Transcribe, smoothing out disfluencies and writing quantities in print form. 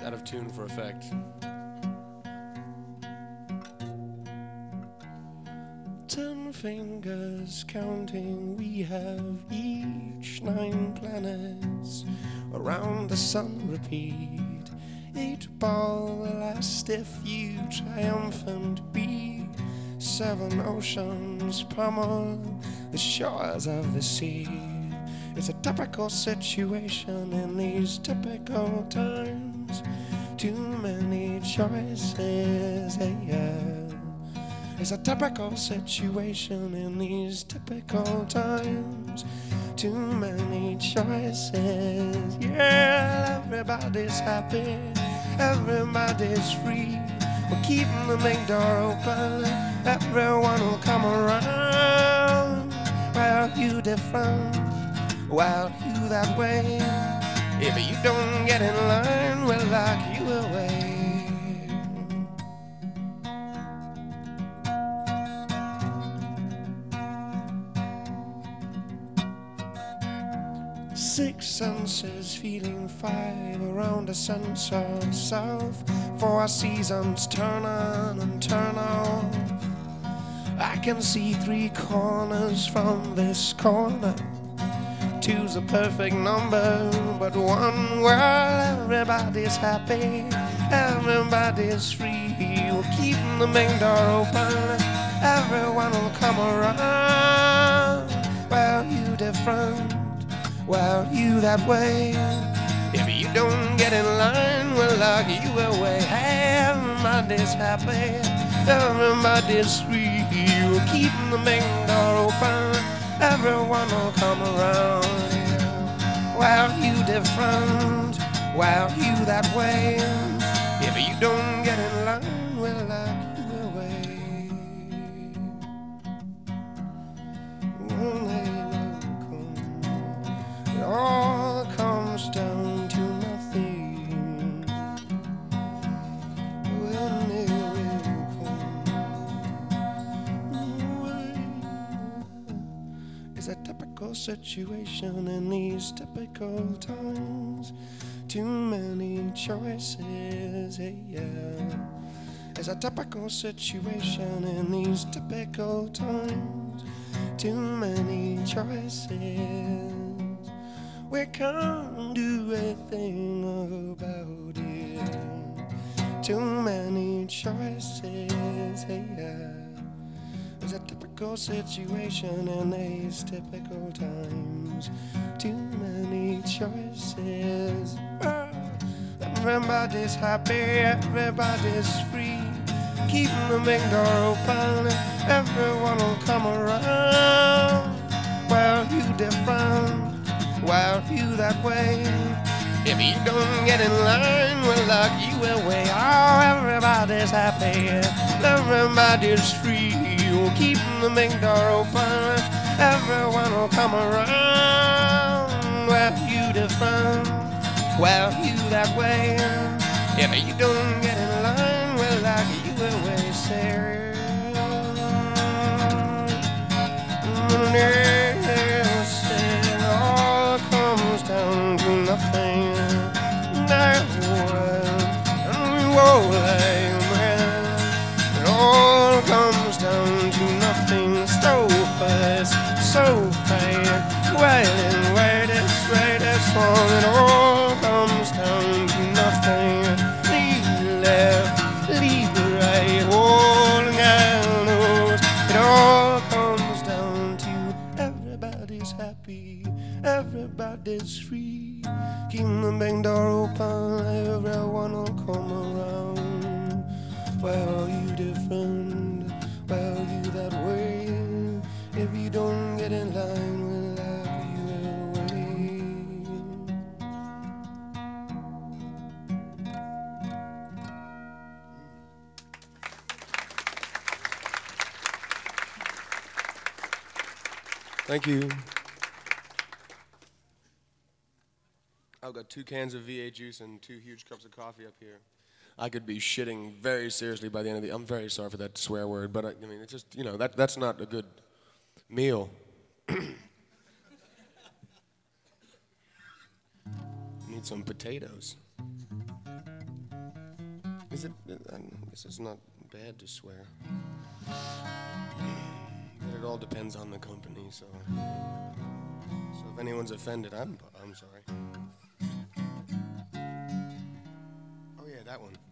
out of tune for effect. 10 fingers counting, we have each 9 planets around the sun. Repeat 8 ball will last if you triumphant be. 7 oceans pummel the shores of the sea. It's a typical situation in these typical times. Too many choices, yeah. It's a typical situation in these typical times. Too many choices, yeah. Everybody's happy, everybody's free. We're keeping the main door open, everyone will come around. Well, you different, well, you that way. If you don't get in line, we'll lock you away. 6 senses feeling 5 around the sense of self. 4 seasons turn on and turn off. I can see 3 corners from this corner. 2's a perfect number, but 1, well, everybody's happy, everybody's free. We'll keep the main door open, everyone will come around. Well, you different, well, you that way. If you don't get in line, we'll lock you away. Everybody's happy, everybody's free. We'll keep the main door open, everyone will come around. Well, you different, well, you that way. If you don't get in line, we'll lock you away. It all comes down to nothing. When they will come. It's a typical situation in these typical times. Too many choices, yeah. It's a typical situation in these typical times. Too many choices. We can't do a thing about it. Too many choices, yeah. It's a typical situation in these typical times. Too many choices. Everybody's happy, everybody's free. Keeping the big door open, everyone will come around. Well, you different, well, you that way. If you don't get in line, we'll lock you away. Oh, everybody's happy, everybody's free. We'll keep the big door open, everyone will come around. Well, you different, well, you that way. If you don't get in line, we'll lock you away, sir. Yes, it all comes down to nothing. It all comes down to nothing. So fast, so fine. Waiting, waiting for it all comes down to nothing. Leave left, leave right. All God knows it all comes down to everybody's happy, everybody's free. Keep the big door open, everyone will come around. Well, you different, well, you that way. If you don't get in line, we'll lock you away. Thank you. I've got 2 cans of V8 juice and 2 huge cups of coffee up here. I could be shitting very seriously by the end of the. I'm very sorry for that swear word, but I mean, it's just, you know, that's not a good meal. Need some potatoes. Is it? I guess it's not bad to swear. But it all depends on the company, so if anyone's offended, I'm sorry. Oh yeah, that one.